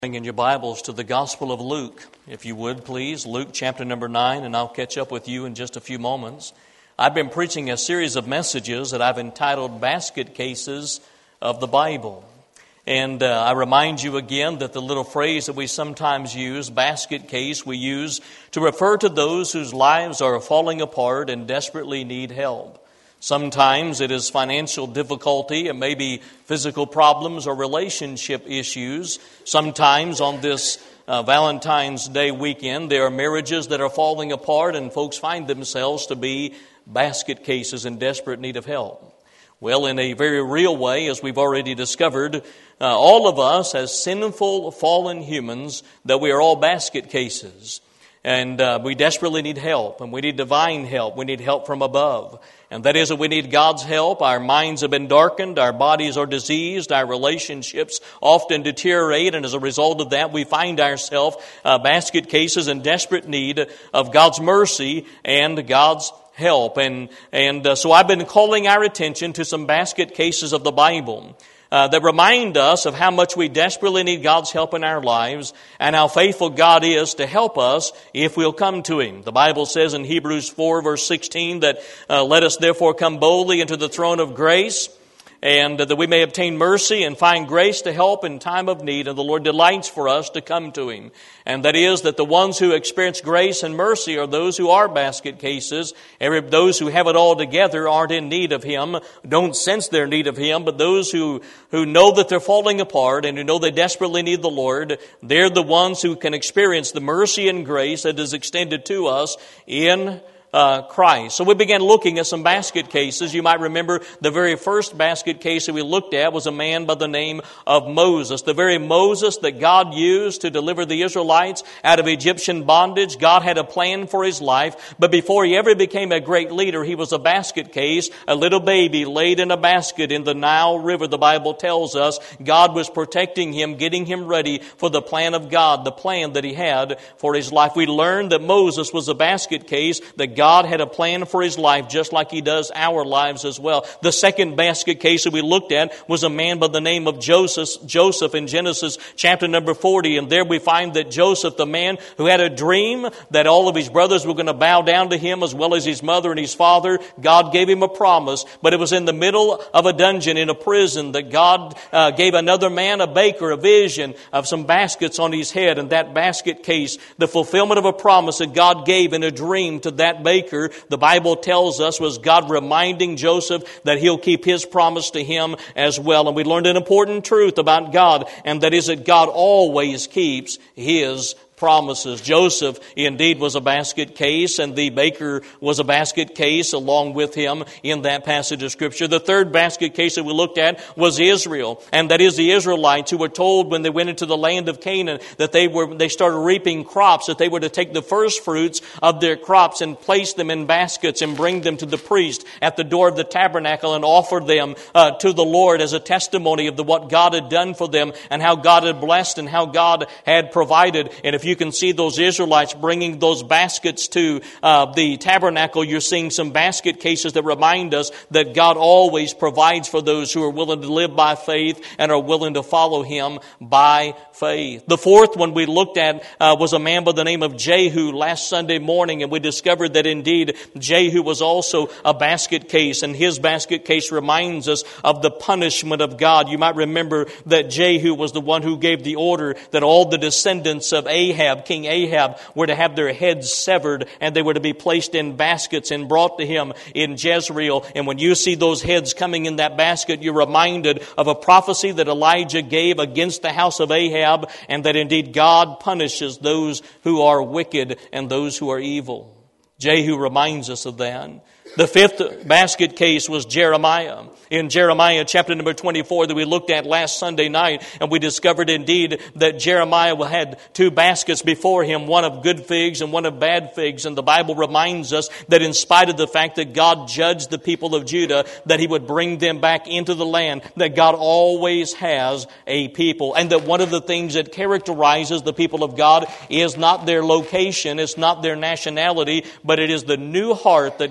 In your Bibles to the Gospel of Luke, if you would please, Luke chapter number 9, and I'll catch up with you in just a few moments. I've been preaching a series of messages that I've entitled Basket Cases of the Bible. And I remind you again that the little phrase that we sometimes use, basket case, we use to refer to those whose lives are falling apart and desperately need help. Sometimes it is financial difficulty, it may be physical problems or relationship issues. Sometimes on this Valentine's Day weekend, there are marriages that are falling apart and folks find themselves to be basket cases in desperate need of help. Well, in a very real way, as we've already discovered, all of us as sinful, fallen humans, that we are all basket cases. And we desperately need help, and we need divine help. We need help from above. And that is that we need God's help. Our minds have been darkened, our bodies are diseased, our relationships often deteriorate, and as a result of that, we find ourselves basket cases in desperate need of God's mercy and God's help. And so I've been calling our attention to some basket cases of the Bible that remind us of how much we desperately need God's help in our lives and how faithful God is to help us if we'll come to Him. The Bible says in Hebrews 4 verse 16 that let us therefore come boldly into the throne of grace, and that we may obtain mercy and find grace to help in time of need. And the Lord delights for us to come to Him. And that is that the ones who experience grace and mercy are those who are basket cases. Those who have it all together aren't in need of Him, don't sense their need of Him. But those who know that they're falling apart and who know they desperately need the Lord, they're the ones who can experience the mercy and grace that is extended to us in Christ. So we began looking at some basket cases. You might remember the very first basket case that we looked at was a man by the name of Moses. The very Moses that God used to deliver the Israelites out of Egyptian bondage. God had a plan for his life, but before he ever became a great leader, he was a basket case, a little baby laid in a basket in the Nile River. The Bible tells us God was protecting him, getting him ready for the plan of God, the plan that he had for his life. We learned that Moses was a basket case, that God had a plan for his life just like He does our lives as well. The second basket case that we looked at was a man by the name of Joseph in Genesis chapter number 40. And there we find that Joseph, the man who had a dream that all of his brothers were going to bow down to him as well as his mother and his father, God gave him a promise. But it was in the middle of a dungeon in a prison that God gave another man, a baker, a vision of some baskets on his head. And that basket case, the fulfillment of a promise that God gave in a dream to that baker, the Bible tells us was God reminding Joseph that He'll keep His promise to him as well. And we learned an important truth about God, and that is that God always keeps His promises. Joseph indeed was a basket case, and the baker was a basket case along with him in that passage of Scripture. The third basket case that we looked at was Israel, and that is the Israelites who were told when they went into the land of Canaan that they started reaping crops, that they were to take the first fruits of their crops and place them in baskets and bring them to the priest at the door of the tabernacle and offer them to the Lord as a testimony of what God had done for them and how God had blessed and how God had provided. And if you can see those Israelites bringing those baskets to the tabernacle, you're seeing some basket cases that remind us that God always provides for those who are willing to live by faith and are willing to follow Him by faith. The fourth one we looked at was a man by the name of Jehu last Sunday morning, and we discovered that indeed Jehu was also a basket case, and his basket case reminds us of the punishment of God. You might remember that Jehu was the one who gave the order that all the descendants of King Ahab, were to have their heads severed, and they were to be placed in baskets and brought to him in Jezreel. And when you see those heads coming in that basket, you're reminded of a prophecy that Elijah gave against the house of Ahab, and that indeed God punishes those who are wicked and those who are evil. Jehu reminds us of that. The fifth basket case was Jeremiah. In Jeremiah chapter number 24 that we looked at last Sunday night, and we discovered indeed that Jeremiah had two baskets before him, one of good figs and one of bad figs. And the Bible reminds us that in spite of the fact that God judged the people of Judah, that He would bring them back into the land, that God always has a people. And that one of the things that characterizes the people of God is not their location, it's not their nationality, but it is the new heart that God gives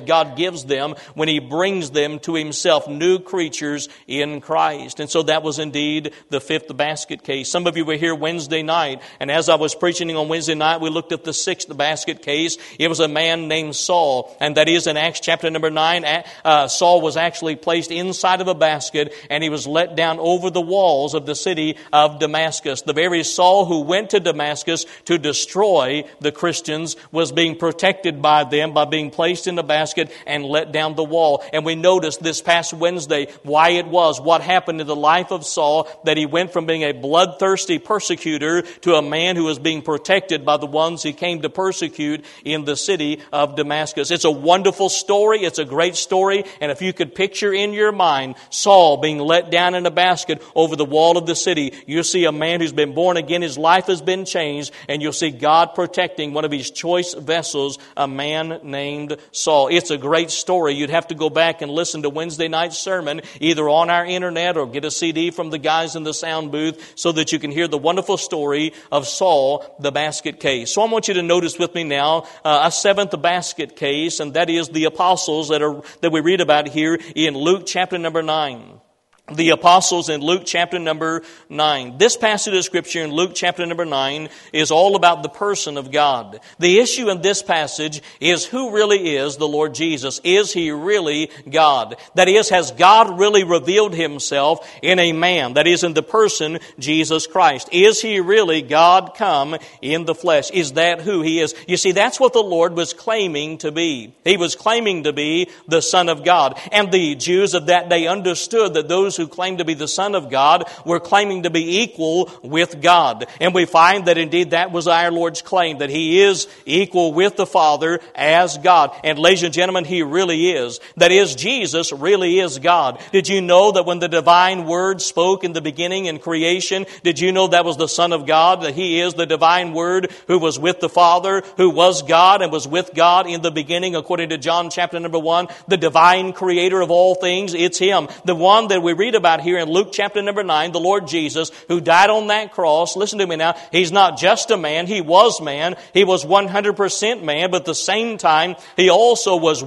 gives them when He brings them to Himself, new creatures in Christ. And so that was indeed the fifth basket case. Some of you were here Wednesday night, and as I was preaching on Wednesday night, we looked at the sixth basket case. It was a man named Saul, and that is in Acts chapter number 9. Saul was actually placed inside of a basket, and he was let down over the walls of the city of Damascus. The very Saul who went to Damascus to destroy the Christians was being protected by them by being placed in a basket and let down the wall. And we noticed this past Wednesday why it was, what happened in the life of Saul, that he went from being a bloodthirsty persecutor to a man who was being protected by the ones he came to persecute in the city of Damascus. It's a wonderful story. It's a great story. And if you could picture in your mind Saul being let down in a basket over the wall of the city, you'll see a man who's been born again. His life has been changed, and you'll see God protecting one of His choice vessels, a man named Saul. It's a great story. You'd have to go back and listen to Wednesday night's sermon, either on our internet or get a CD from the guys in the sound booth, so that you can hear the wonderful story of Saul, the basket case. So I want you to notice with me now a seventh basket case, and that is the apostles that we read about here in Luke chapter number 9. The apostles in Luke chapter number 9. This passage of Scripture in Luke chapter number 9 is all about the person of God. The issue in this passage is who really is the Lord Jesus. Is He really God? That is, has God really revealed Himself in a man? That is, in the person Jesus Christ. Is He really God come in the flesh? Is that who He is? You see, that's what the Lord was claiming to be. He was claiming to be the Son of God. And the Jews of that day understood that those who claimed to be the Son of God were claiming to be equal with God. And we find that indeed that was our Lord's claim, that He is equal with the Father as God. And ladies and gentlemen, He really is. That is, Jesus really is God. Did you know that when the divine Word spoke in the beginning in creation, did you know that was the Son of God? That He is the divine Word who was with the Father, who was God and was with God in the beginning, according to John chapter number 1. The divine Creator of all things, it's Him. The one that we read about here in Luke chapter number 9, the Lord Jesus, who died on that cross. Listen to me now. He's not just a man. He was man. He was 100% man, but at the same time, He also was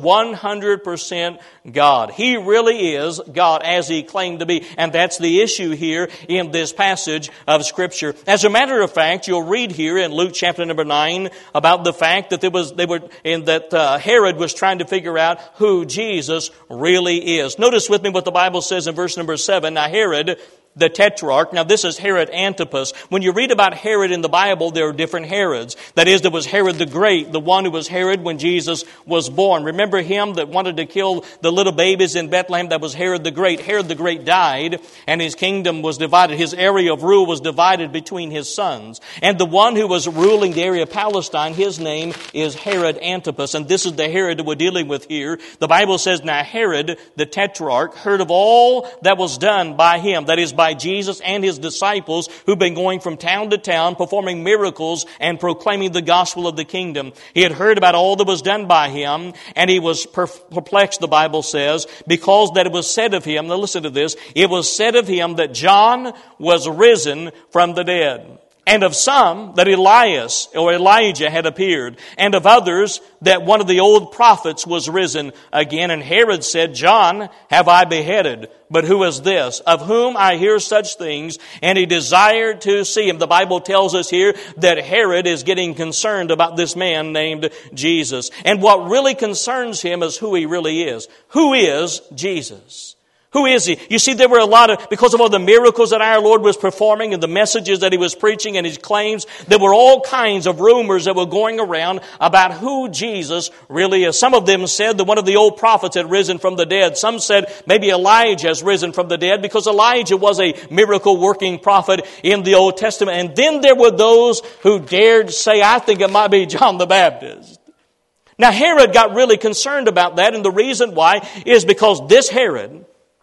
100% God. He really is God as He claimed to be. And that's the issue here in this passage of Scripture. As a matter of fact, you'll read here in Luke chapter number 9 about the fact that Herod was trying to figure out who Jesus really is. Notice with me what the Bible says in verse number 7. Now Herod, the Tetrarch. Now this is Herod Antipas. When you read about Herod in the Bible, there are different Herods. That is, there was Herod the Great, the one who was Herod when Jesus was born. Remember him that wanted to kill the little babies in Bethlehem? That was Herod the Great. Herod the Great died, and his kingdom was divided. His area of rule was divided between his sons. And the one who was ruling the area of Palestine, his name is Herod Antipas. And this is the Herod that we're dealing with here. The Bible says, now Herod the Tetrarch heard of all that was done by him, that is, by Jesus and His disciples, who've been going from town to town, performing miracles and proclaiming the gospel of the kingdom. He had heard about all that was done by Him, and he was perplexed, the Bible says, because that it was said of Him, now listen to this, it was said of Him that John was risen from the dead. And of some that Elias or Elijah had appeared, and of others that one of the old prophets was risen again. And Herod said, John have I beheaded, but who is this, of whom I hear such things? And he desired to see him. The Bible tells us here that Herod is getting concerned about this man named Jesus. And what really concerns him is who He really is. Who is Jesus? Who is He? You see, there were because of all the miracles that our Lord was performing and the messages that He was preaching and His claims, there were all kinds of rumors that were going around about who Jesus really is. Some of them said that one of the old prophets had risen from the dead. Some said maybe Elijah has risen from the dead, because Elijah was a miracle-working prophet in the Old Testament. And then there were those who dared say, I think it might be John the Baptist. Now Herod got really concerned about that, and the reason why is because this Herod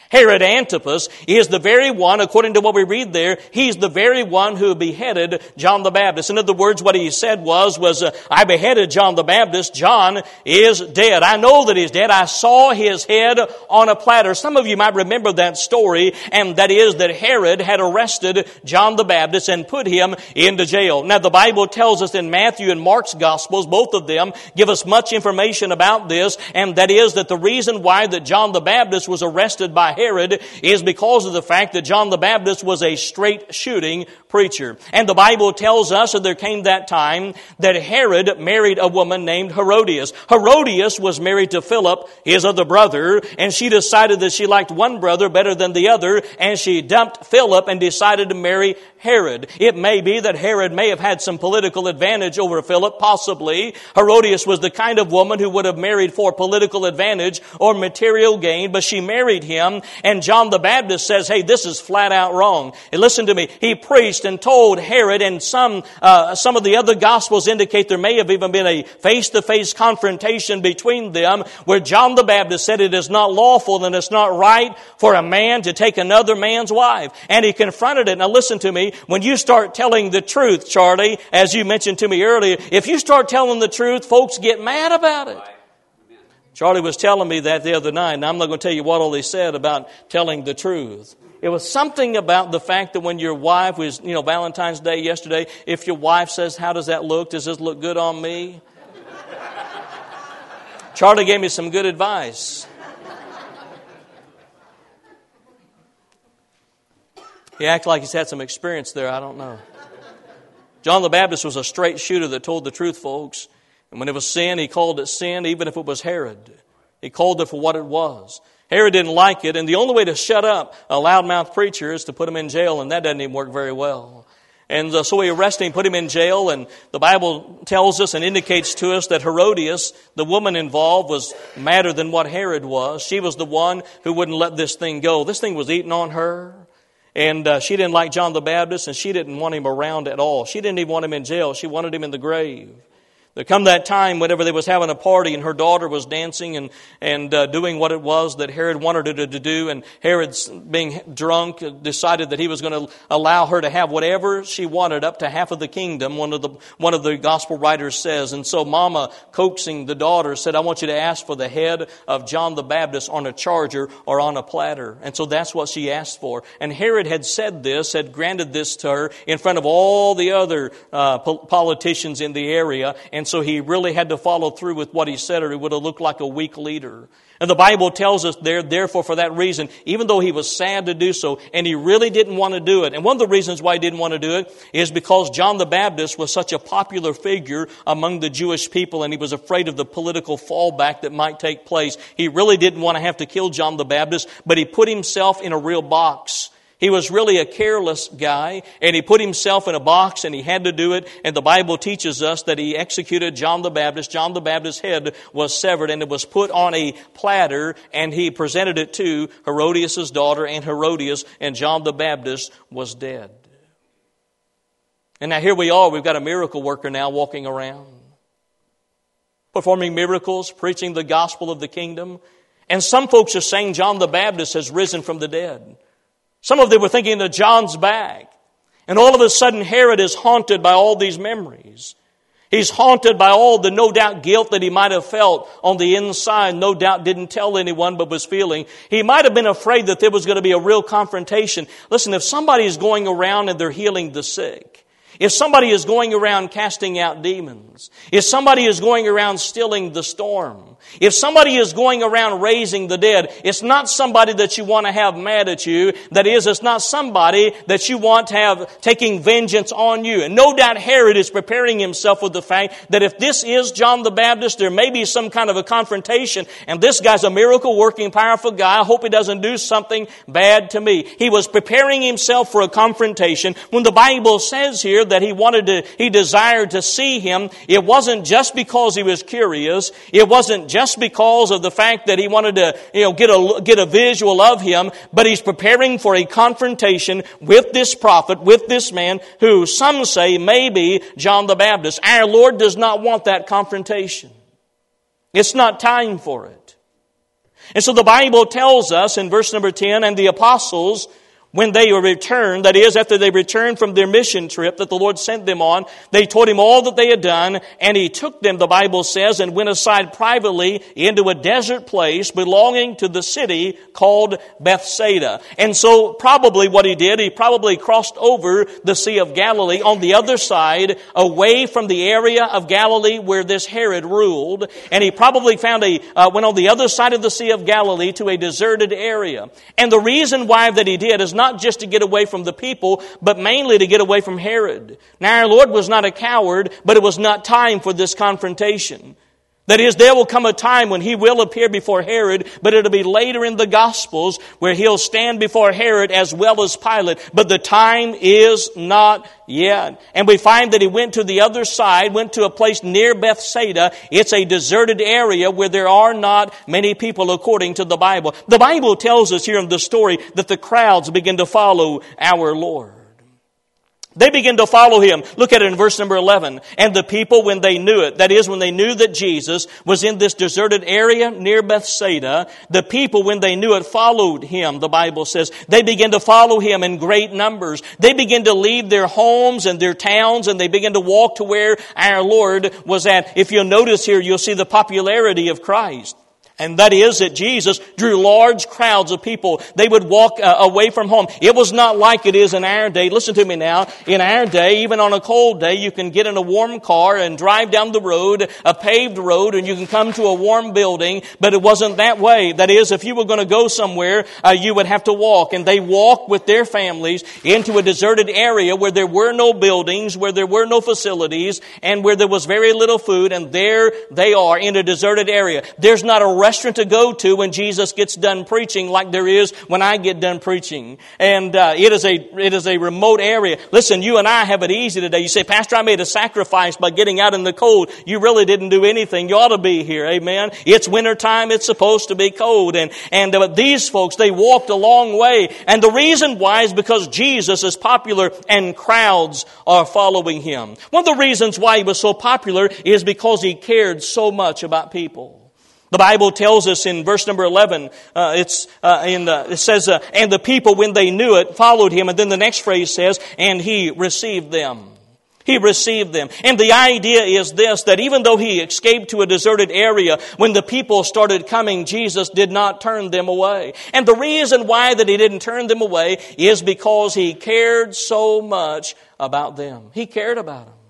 Herod Antipas is the very one, according to what we read there, he's the very one who beheaded John the Baptist. In other words, what he said was I beheaded John the Baptist. John is dead. I know that he's dead. I saw his head on a platter. Some of you might remember that story, and that is that Herod had arrested John the Baptist and put him into jail. Now, the Bible tells us in Matthew and Mark's Gospels, both of them give us much information about this, and that is that the reason why that John the Baptist was arrested by Herod is because of the fact that John the Baptist was a straight shooting preacher. And the Bible tells us that there came that time that Herod married a woman named Herodias. Herodias was married to Philip, his other brother, and she decided that she liked one brother better than the other, and she dumped Philip and decided to marry Herod. It may be that Herod may have had some political advantage over Philip, possibly. Herodias was the kind of woman who would have married for political advantage or material gain, but she married him, and John the Baptist says, hey, this is flat out wrong. And listen to me, he preached and told Herod, and some of the other Gospels indicate there may have even been a face-to-face confrontation between them, where John the Baptist said it is not lawful and it's not right for a man to take another man's wife. And he confronted it. Now listen to me, when you start telling the truth, Charlie, as you mentioned to me earlier, if you start telling the truth, folks get mad about it. Charlie was telling me that the other night, and I'm not going to tell you what all he said about telling the truth. It was something about the fact that when your wife was, Valentine's Day yesterday, if your wife says, how does that look? Does this look good on me? Charlie gave me some good advice. He acted like he's had some experience there. I don't know. John the Baptist was a straight shooter that told the truth, folks. And when it was sin, he called it sin, even if it was Herod. He called it for what it was. Herod didn't like it, and the only way to shut up a loudmouth preacher is to put him in jail, and that doesn't even work very well. And so he arrested him, put him in jail, and the Bible tells us and indicates to us that Herodias, the woman involved, was madder than what Herod was. She was the one who wouldn't let this thing go. This thing was eating on her. And she didn't like John the Baptist, and she didn't want him around at all. She didn't even want him in jail. She wanted him in the grave. There come that time whenever they was having a party and her daughter was dancing and doing what it was that Herod wanted her to do, and Herod, being drunk, decided that he was going to allow her to have whatever she wanted, up to half of the kingdom, one of the gospel writers says. And so Mama, coaxing the daughter, said, I want you to ask for the head of John the Baptist on a charger or on a platter. And so that's what she asked for. And Herod had said this, had granted this to her in front of all the other politicians in the area. And so he really had to follow through with what he said, or he would have looked like a weak leader. And the Bible tells us therefore, for that reason, even though he was sad to do so, and he really didn't want to do it. And one of the reasons why he didn't want to do it is because John the Baptist was such a popular figure among the Jewish people, and he was afraid of the political fallback that might take place. He really didn't want to have to kill John the Baptist, but he put himself in a real box. He was really a careless guy, and he put himself in a box, and he had to do it. And the Bible teaches us that he executed John the Baptist. John the Baptist's head was severed, and it was put on a platter, and he presented it to Herodias' daughter and Herodias, and John the Baptist was dead. And now here we are. We've got a miracle worker now walking around, performing miracles, preaching the gospel of the kingdom. And some folks are saying John the Baptist has risen from the dead. Some of them were thinking that John's back. And all of a sudden, Herod is haunted by all these memories. He's haunted by all the no doubt guilt that he might have felt on the inside, no doubt didn't tell anyone but was feeling. He might have been afraid that there was going to be a real confrontation. Listen, if somebody is going around and they're healing the sick, if somebody is going around casting out demons, if somebody is going around stilling the storm, if somebody is going around raising the dead, it's not somebody that you want to have mad at you. That is, it's not somebody that you want to have taking vengeance on you. And no doubt Herod is preparing himself with the fact that if this is John the Baptist, there may be some kind of a confrontation. And this guy's a miracle-working, powerful guy. I hope he doesn't do something bad to me. He was preparing himself for a confrontation. When the Bible says here that he desired to see him, it wasn't just because he was curious. It wasn't just because of the fact that he wanted to, get a visual of him, but he's preparing for a confrontation with this prophet, with this man who some say may be John the Baptist. Our Lord does not want that confrontation. It's not time for it. And so the Bible tells us in verse number 10, and the apostles, when they returned, that is, after they returned from their mission trip that the Lord sent them on, they told him all that they had done, and he took them, the Bible says, and went aside privately into a desert place belonging to the city called Bethsaida. And so probably what he did, he probably crossed over the Sea of Galilee on the other side, away from the area of Galilee where this Herod ruled, and he probably went on the other side of the Sea of Galilee to a deserted area. And the reason why that he did is not just to get away from the people, but mainly to get away from Herod. Now our Lord was not a coward, but it was not time for this confrontation. That is, there will come a time when he will appear before Herod, but it'll be later in the Gospels where he'll stand before Herod as well as Pilate. But the time is not yet. And we find that he went to the other side, went to a place near Bethsaida. It's a deserted area where there are not many people according to the Bible. The Bible tells us here in the story that the crowds begin to follow our Lord. They begin to follow him. Look at it in verse number 11. And the people, when they knew it, that is, when they knew that Jesus was in this deserted area near Bethsaida, the people, when they knew it, followed him, the Bible says. They began to follow him in great numbers. They began to leave their homes and their towns, and they began to walk to where our Lord was at. If you'll notice here, you'll see the popularity of Christ. And that is that Jesus drew large crowds of people. They would walk away from home. It was not like it is in our day. Listen to me now. In our day, even on a cold day, you can get in a warm car and drive down the road, a paved road, and you can come to a warm building. But it wasn't that way. That is, if you were going to go somewhere, you would have to walk. And they walked with their families into a deserted area where there were no buildings, where there were no facilities, and where there was very little food. And there they are in a deserted area. There's not a restaurant to go to when Jesus gets done preaching like there is when I get done preaching. And it is a remote area. Listen, you and I have it easy today. You say, Pastor, I made a sacrifice by getting out in the cold. You really didn't do anything. You ought to be here. Amen. It's wintertime. It's supposed to be cold. But these folks, they walked a long way. And the reason why is because Jesus is popular and crowds are following him. One of the reasons why he was so popular is because he cared so much about people. The Bible tells us in verse number 11, it says, and the people, when they knew it, followed him. And then the next phrase says, and he received them. He received them. And the idea is this, that even though he escaped to a deserted area, when the people started coming, Jesus did not turn them away. And the reason why that he didn't turn them away is because he cared so much about them. He cared about them.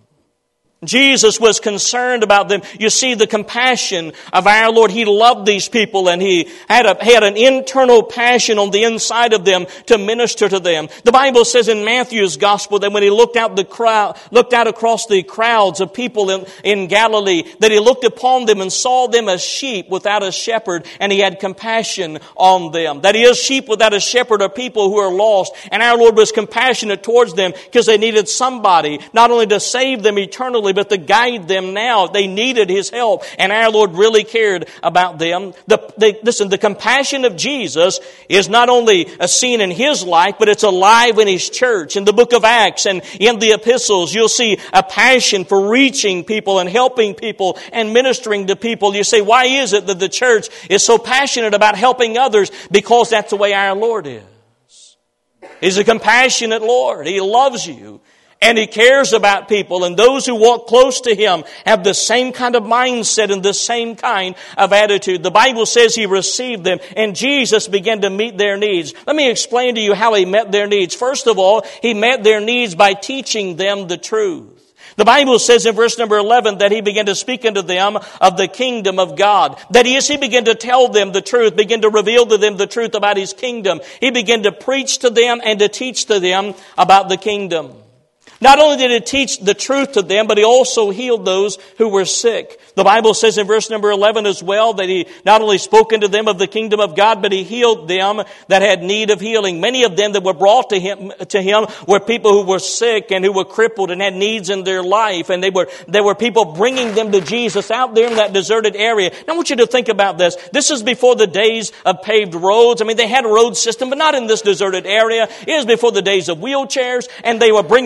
Jesus was concerned about them. You see the compassion of our Lord. He loved these people, and he had an internal passion on the inside of them to minister to them. The Bible says in Matthew's gospel that when he looked out across the crowds of people in Galilee, that he looked upon them and saw them as sheep without a shepherd, and he had compassion on them. That is, sheep without a shepherd are people who are lost, and our Lord was compassionate towards them because they needed somebody not only to save them eternally, but to guide them now. They needed his help, and our Lord really cared about them. Listen, the compassion of Jesus is not only seen in his life, but it's alive in his church. In the book of Acts and in the epistles, you'll see a passion for reaching people and helping people and ministering to people. You say, why is it that the church is so passionate about helping others? Because that's the way our Lord is. He's a compassionate Lord. He loves you. And he cares about people, and those who walk close to him have the same kind of mindset and the same kind of attitude. The Bible says he received them, and Jesus began to meet their needs. Let me explain to you how he met their needs. First of all, he met their needs by teaching them the truth. The Bible says in verse number 11 that he began to speak unto them of the kingdom of God. That is, he began to tell them the truth, began to reveal to them the truth about his kingdom. He began to preach to them and to teach to them about the kingdom. Not only did he teach the truth to them, but he also healed those who were sick. The Bible says in verse number 11 as well that he not only spoke unto them of the kingdom of God, but he healed them that had need of healing. Many of them that were brought to him were people who were sick and who were crippled and had needs in their life. And there were people bringing them to Jesus out there in that deserted area. Now I want you to think about this. This is before the days of paved roads. I mean, they had a road system, but not in this deserted area. It was before the days of wheelchairs, and they were bringing people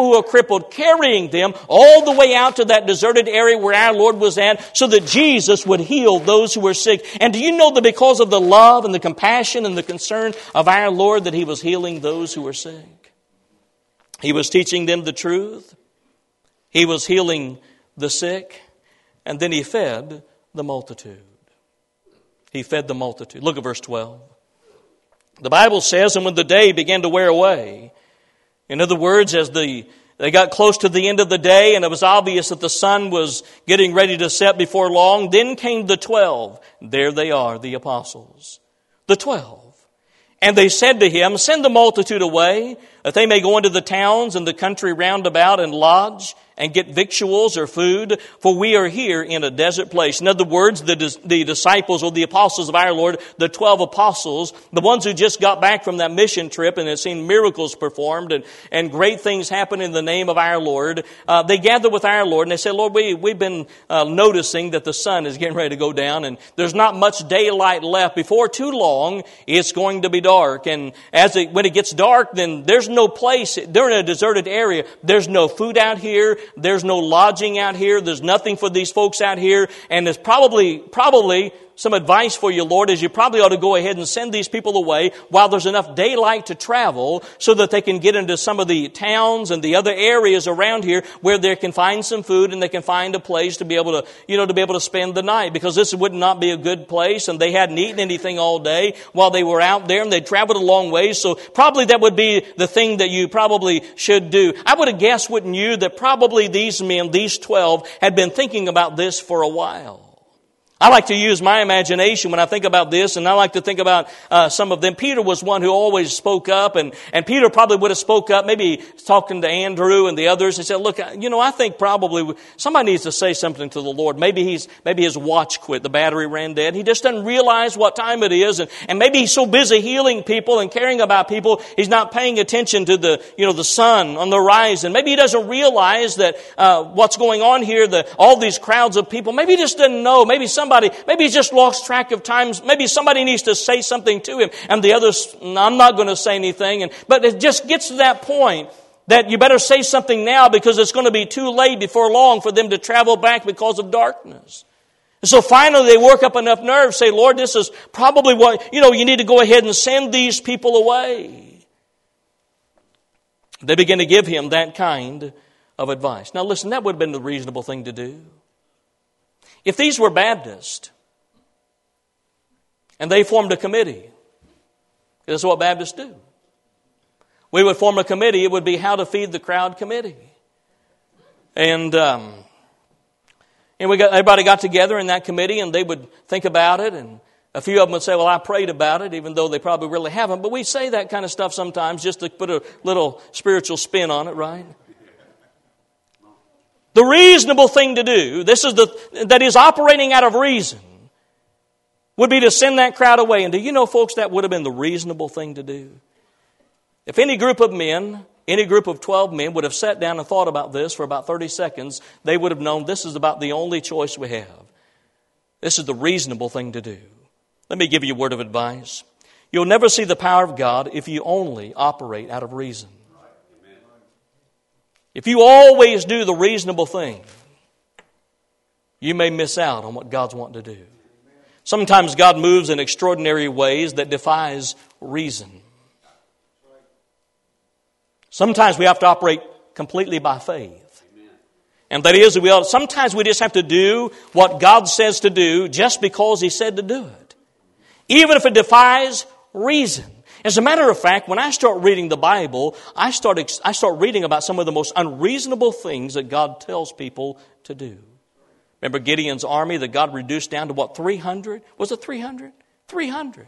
people who are crippled, carrying them all the way out to that deserted area where our Lord was at so that Jesus would heal those who were sick. And do you know that because of the love and the compassion and the concern of our Lord that He was healing those who were sick? He was teaching them the truth. He was healing the sick. And then He fed the multitude. He fed the multitude. Look at verse 12. The Bible says, and when the day began to wear away, in other words, as they got close to the end of the day and it was obvious that the sun was getting ready to set before long, then came the 12. There they are, the apostles. The 12. And they said to Him, send the multitude away, that they may go into the towns and the country round about and lodge and get victuals or food, for we are here in a desert place. In other words, the disciples or the apostles of our Lord, the 12 apostles, the ones who just got back from that mission trip and had seen miracles performed and great things happen in the name of our Lord, they gathered with our Lord and they said, Lord, we've been noticing that the sun is getting ready to go down and there's not much daylight left. Before too long, it's going to be dark. And when it gets dark, then there's no place. They're in a deserted area. There's no food out here. There's no lodging out here. There's nothing for these folks out here. And there's probably some advice for you, Lord, is you probably ought to go ahead and send these people away while there's enough daylight to travel so that they can get into some of the towns and the other areas around here where they can find some food and they can find a place to be able to spend the night, because this would not be a good place and they hadn't eaten anything all day while they were out there and they traveled a long way. So probably that would be the thing that you probably should do. I would have guessed, wouldn't you, that probably these men, these 12, had been thinking about this for a while. I like to use my imagination when I think about this, and I like to think about some of them. Peter was one who always spoke up, and Peter probably would have spoke up, maybe talking to Andrew and the others. He said, look, I think probably somebody needs to say something to the Lord. Maybe his watch quit, the battery ran dead. He just doesn't realize what time it is, and maybe he's so busy healing people and caring about people, he's not paying attention to the sun on the horizon. Maybe he doesn't realize that what's going on here, all these crowds of people. Maybe he just doesn't know. Maybe he's just lost track of times. Maybe somebody needs to say something to him. And the others, I'm not going to say anything. But it just gets to that point that you better say something now because it's going to be too late before long for them to travel back because of darkness. And so finally they work up enough nerve, say, Lord, this is probably what, you need to go ahead and send these people away. They begin to give him that kind of advice. Now listen, that would have been the reasonable thing to do. If these were Baptists and they formed a committee, this is what Baptists do. We would form a committee. It would be How to Feed the Crowd Committee. And everybody got together in that committee and they would think about it, and a few of them would say, well, I prayed about it, even though they probably really haven't. But we say that kind of stuff sometimes just to put a little spiritual spin on it, right? The reasonable thing to do, that is operating out of reason, would be to send that crowd away. And do you know, folks, that would have been the reasonable thing to do? If any group of 12 men would have sat down and thought about this for about 30 seconds, they would have known this is about the only choice we have. This is the reasonable thing to do. Let me give you a word of advice. You'll never see the power of God if you only operate out of reason. If you always do the reasonable thing, you may miss out on what God's wanting to do. Sometimes God moves in extraordinary ways that defies reason. Sometimes we have to operate completely by faith. And that is, sometimes we just have to do what God says to do just because He said to do it. Even if it defies reason. As a matter of fact, when I start reading the Bible, I start reading about some of the most unreasonable things that God tells people to do. Remember Gideon's army that God reduced down to what, 300? Was it 300? 300.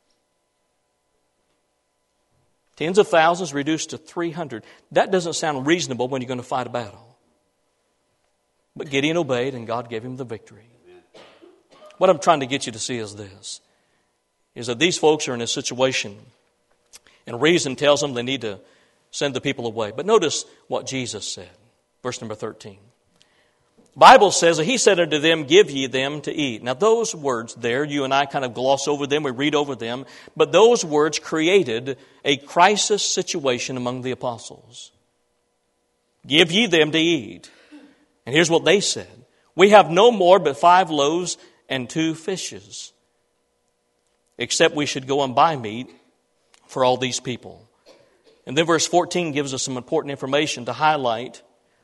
Tens of thousands reduced to 300. That doesn't sound reasonable when you're going to fight a battle. But Gideon obeyed and God gave him the victory. What I'm trying to get you to see is this, is that these folks are in a situation and reason tells them they need to send the people away. But notice what Jesus said. Verse number 13. The Bible says that He said unto them, give ye them to eat. Now those words there, you and I kind of gloss over them, we read over them. But those words created a crisis situation among the apostles. Give ye them to eat. And here's what they said. We have no more but 5 loaves and 2 fishes, except we should go and buy meat for all these people. And then verse 14 gives us some important information to highlight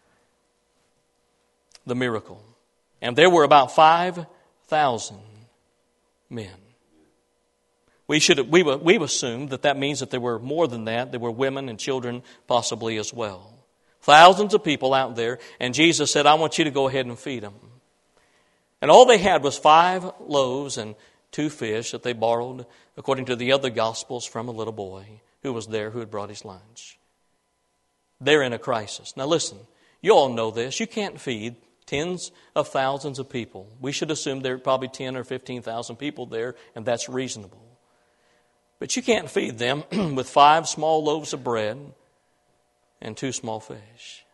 the miracle. And there were about 5,000 men. We've assumed that means that there were more than that. There were women and children possibly as well. Thousands of people out there. And Jesus said, I want you to go ahead and feed them. And all they had was 5 loaves and 2 fish that they borrowed, according to the other Gospels, from a little boy who was there who had brought his lunch. They're in a crisis. Now listen, you all know this. You can't feed tens of thousands of people. We should assume there are probably 10 or 15,000 people there, and that's reasonable. But you can't feed them with 5 small loaves of bread and 2 small fish.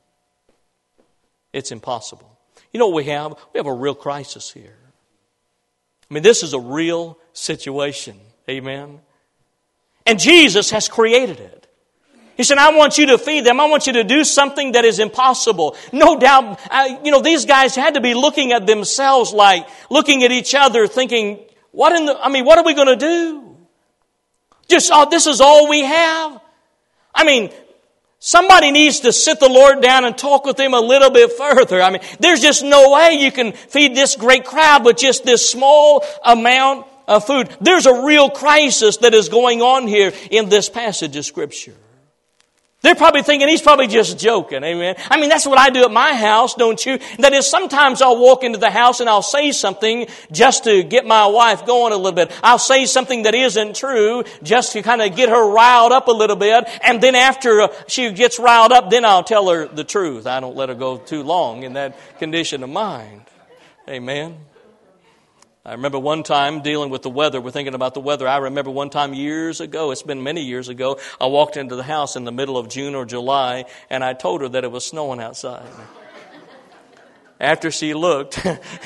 It's impossible. You know what we have? We have a real crisis here. I mean, this is a real situation. Amen? And Jesus has created it. He said, I want you to feed them. I want you to do something that is impossible. No doubt, these guys had to be looking at themselves like, looking at each other thinking, what are we going to do? This is all we have? I mean, somebody needs to sit the Lord down and talk with Him a little bit further. I mean, there's just no way you can feed this great crowd with just this small amount of food. There's a real crisis that is going on here in this passage of Scripture. They're probably thinking he's probably just joking, amen? I mean, that's what I do at my house, don't you? That is, sometimes I'll walk into the house and I'll say something just to get my wife going a little bit. I'll say something that isn't true just to kind of get her riled up a little bit. And then after she gets riled up, then I'll tell her the truth. I don't let her go too long in that condition of mind. Amen? I remember one time dealing with the weather. We're thinking about the weather. I remember one time years ago, it's been many years ago, I walked into the house in the middle of June or July, and I told her that it was snowing outside. After she looked,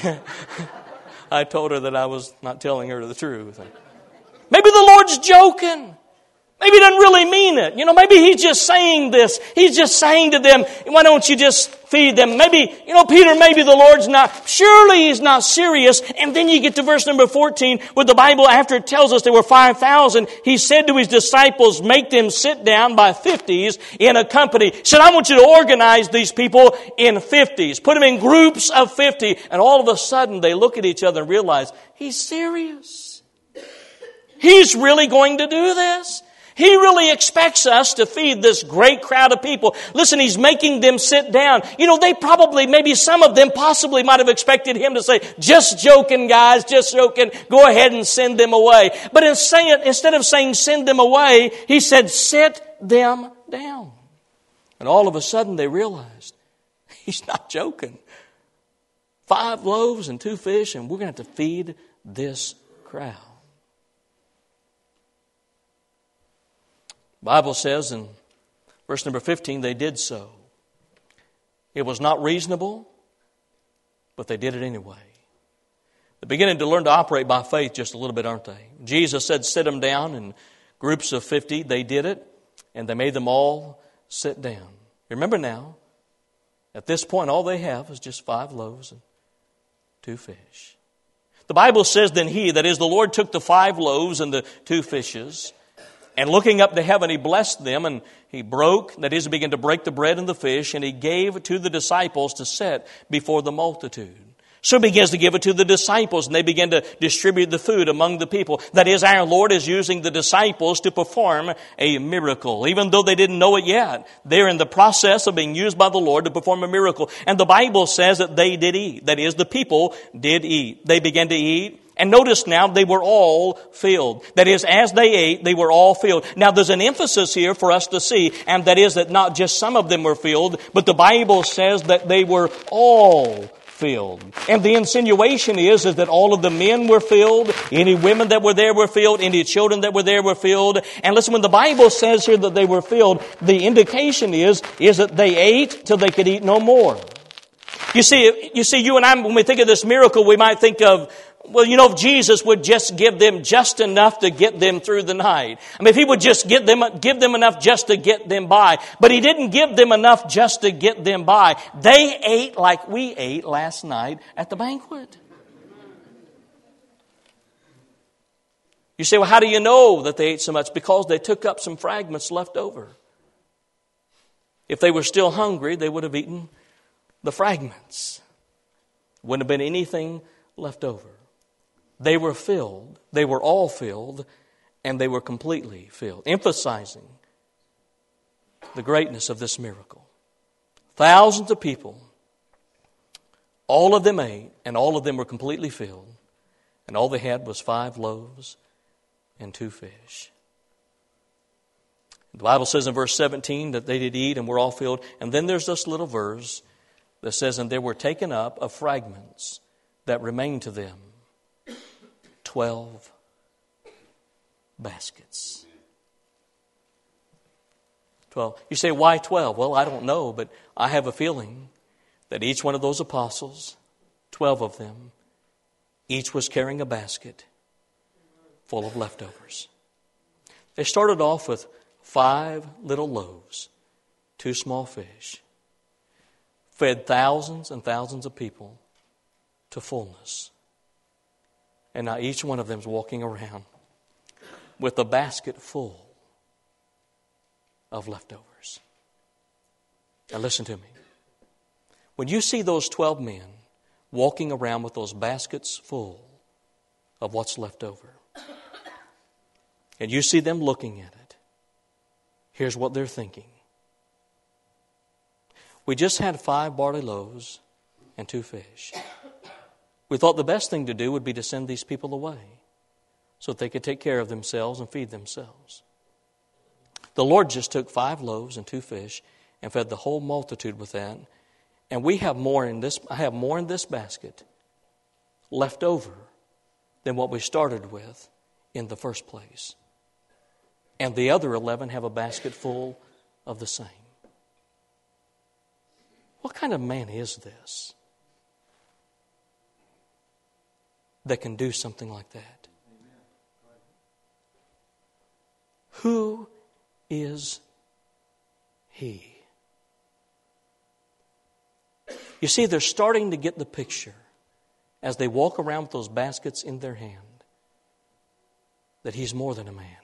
I told her that I was not telling her the truth. Maybe the Lord's joking. Maybe he doesn't really mean it. Maybe he's just saying this. He's just saying to them, why don't you just feed them? Maybe, Peter, maybe the Lord's not, surely he's not serious. And then you get to verse number 14, where the Bible, after it tells us there were 5,000, he said to his disciples, make them sit down by 50s in a company. He said, I want you to organize these people in 50s. Put them in groups of 50. And all of a sudden, they look at each other and realize, he's serious. He's really going to do this. He really expects us to feed this great crowd of people. Listen, he's making them sit down. They probably, maybe some of them possibly might have expected him to say, just joking, guys, just joking. Go ahead and send them away. But instead of saying send them away, he said, sit them down. And all of a sudden they realized, he's not joking. 5 loaves and 2 fish, and we're going to have to feed this crowd. The Bible says in verse number 15, they did so. It was not reasonable, but they did it anyway. They're beginning to learn to operate by faith just a little bit, aren't they? Jesus said, sit them down in groups of 50. They did it, and they made them all sit down. Remember now, at this point, all they have is just 5 loaves and 2 fish. The Bible says, then he, that is the Lord, took the 5 loaves and the 2 fishes, and looking up to heaven, he blessed them, and he broke, that is, he began to break the bread and the fish, and he gave to the disciples to set before the multitude. So he begins to give it to the disciples, and they begin to distribute the food among the people. That is, our Lord is using the disciples to perform a miracle. Even though they didn't know it yet, they're in the process of being used by the Lord to perform a miracle. And the Bible says that they did eat. That is, the people did eat. They began to eat. And notice now, they were all filled. That is, as they ate, they were all filled. Now, there's an emphasis here for us to see, and that is that not just some of them were filled, but the Bible says that they were all filled. And the insinuation is that all of the men were filled, any women that were there were filled, any children that were there were filled. And listen, when the Bible says here that they were filled, the indication is that they ate till they could eat no more. You see, you and I, when we think of this miracle, we might think of, Well, if Jesus would just give them just enough to get them through the night. if He would just give them enough just to get them by. But He didn't give them enough just to get them by. They ate like we ate last night at the banquet. You say, well, how do you know that they ate so much? Because they took up some fragments left over. If they were still hungry, they would have eaten the fragments. Wouldn't have been anything left over. They were filled, they were all filled, and they were completely filled, emphasizing the greatness of this miracle. Thousands of people, all of them ate, and all of them were completely filled, and all they had was 5 loaves and 2 fish. The Bible says in verse 17 that they did eat and were all filled, and then there's this little verse that says, and there were taken up of fragments that remained to them 12 baskets. 12. You say, why 12? Well, I don't know, but I have a feeling that each one of those apostles, 12 of them, each was carrying a basket full of leftovers. They started off with 5 little loaves, 2 small fish, fed thousands and thousands of people to fullness. And now each one of them is walking around with a basket full of leftovers. Now listen to me. When you see those 12 men walking around with those baskets full of what's left over, and you see them looking at it, here's what they're thinking. We just had 5 barley loaves and 2 fish. We thought the best thing to do would be to send these people away so that they could take care of themselves and feed themselves. The Lord just took 5 loaves and 2 fish and fed the whole multitude with that. And we have more in this. I have more in this basket left over than what we started with in the first place. And the other 11 have a basket full of the same. What kind of man is this that can do something like that? Who is he? You see, they're starting to get the picture as they walk around with those baskets in their hand that he's more than a man.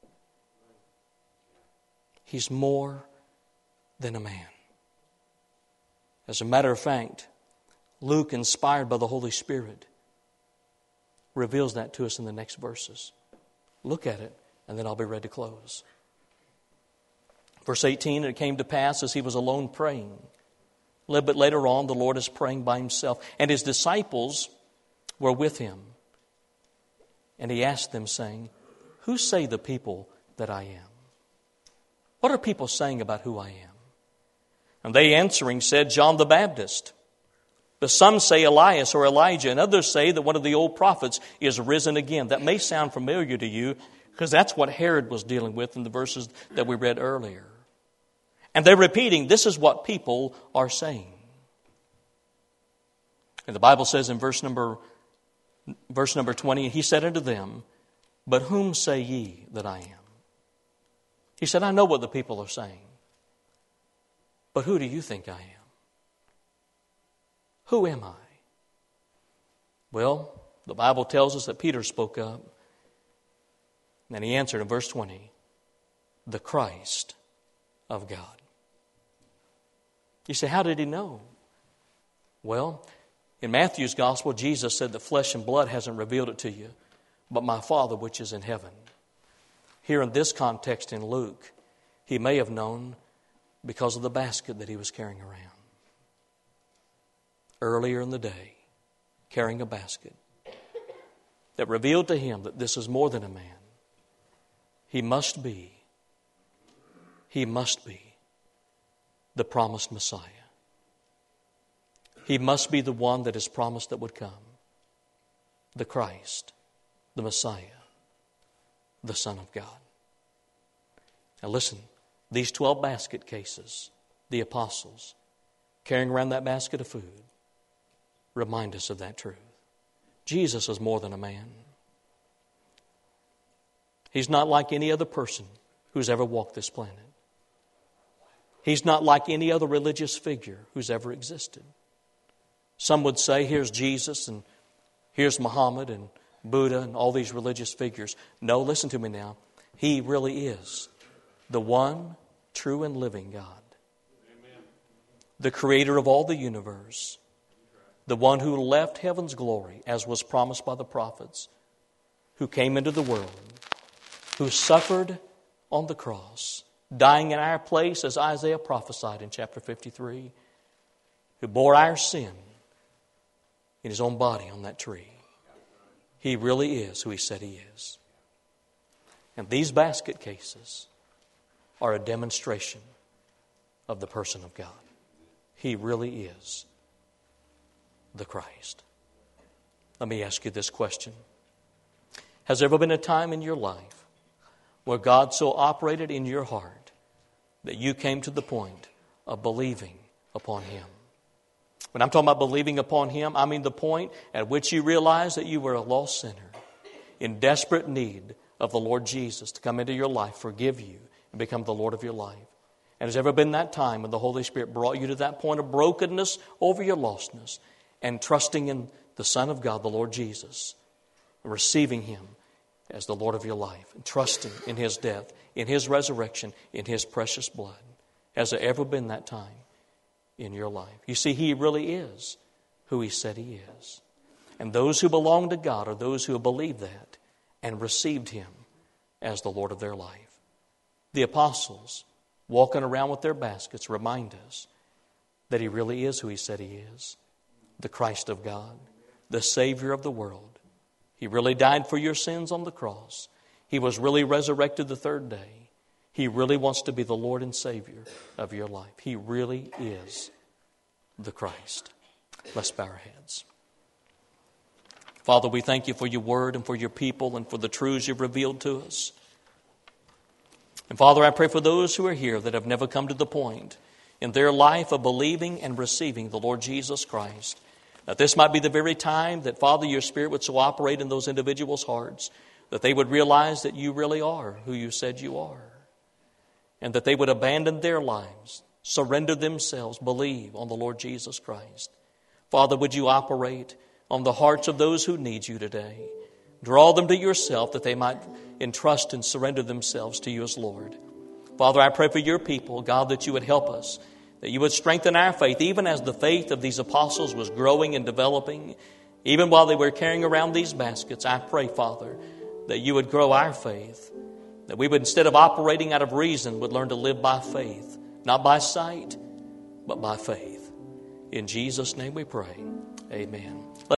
He's more than a man. As a matter of fact, Luke, inspired by the Holy Spirit, reveals that to us in the next verses. Look at it, and then I'll be ready to close. Verse 18, it came to pass as he was alone praying. A little bit later on, the Lord is praying by himself, and his disciples were with him. And he asked them, saying, who say the people that I am? What are people saying about who I am? And they answering said, John the Baptist. But some say Elias or Elijah, and others say that one of the old prophets is risen again. That may sound familiar to you, because that's what Herod was dealing with in the verses that we read earlier. And they're repeating, this is what people are saying. And the Bible says in verse number 20, he said unto them, but whom say ye that I am? He said, I know what the people are saying. But who do you think I am? Who am I? Well, the Bible tells us that Peter spoke up. And he answered in verse 20, the Christ of God. You say, how did he know? Well, in Matthew's gospel, Jesus said that flesh and blood hasn't revealed it to you, but my Father which is in heaven. Here in this context in Luke, he may have known because of the basket that he was carrying around. Earlier in the day, carrying a basket that revealed to him that this is more than a man. He must be the promised Messiah. He must be the one that is promised that would come. The Christ, the Messiah, the Son of God. Now listen, these 12 basket cases, the apostles, carrying around that basket of food, remind us of that truth. Jesus is more than a man. He's not like any other person who's ever walked this planet. He's not like any other religious figure who's ever existed. Some would say, here's Jesus and here's Muhammad and Buddha and all these religious figures. No, listen to me now. He really is the one true and living God. Amen. The creator of all the universe. The one who left heaven's glory, as was promised by the prophets, who came into the world, who suffered on the cross, dying in our place as Isaiah prophesied in chapter 53, who bore our sin in His own body on that tree. He really is who He said He is. And these basket cases are a demonstration of the person of God. He really is the Christ. Let me ask you this question. Has there ever been a time in your life where God so operated in your heart that you came to the point of believing upon Him? When I'm talking about believing upon Him, I mean the point at which you realized that you were a lost sinner in desperate need of the Lord Jesus to come into your life, forgive you, and become the Lord of your life. And has there ever been that time when the Holy Spirit brought you to that point of brokenness over your lostness and trusting in the Son of God, the Lord Jesus, and receiving Him as the Lord of your life, and trusting in His death, in His resurrection, in His precious blood? Has there ever been that time in your life? You see, He really is who He said He is. And those who belong to God are those who have believed that and received Him as the Lord of their life. The apostles, walking around with their baskets, remind us that He really is who He said He is. The Christ of God, the Savior of the world. He really died for your sins on the cross. He was really resurrected the third day. He really wants to be the Lord and Savior of your life. He really is the Christ. Let's bow our heads. Father, we thank You for Your word and for Your people and for the truths You've revealed to us. And Father, I pray for those who are here that have never come to the point in their life of believing and receiving the Lord Jesus Christ, that this might be the very time that, Father, Your Spirit would so operate in those individuals' hearts that they would realize that You really are who You said You are, and that they would abandon their lives, surrender themselves, believe on the Lord Jesus Christ. Father, would You operate on the hearts of those who need You today? Draw them to Yourself that they might entrust and surrender themselves to You as Lord. Father, I pray for Your people, God, that You would help us, that You would strengthen our faith, even as the faith of these apostles was growing and developing, even while they were carrying around these baskets. I pray, Father, that You would grow our faith, that we would, instead of operating out of reason, would learn to live by faith, not by sight, but by faith. In Jesus' name we pray. Amen.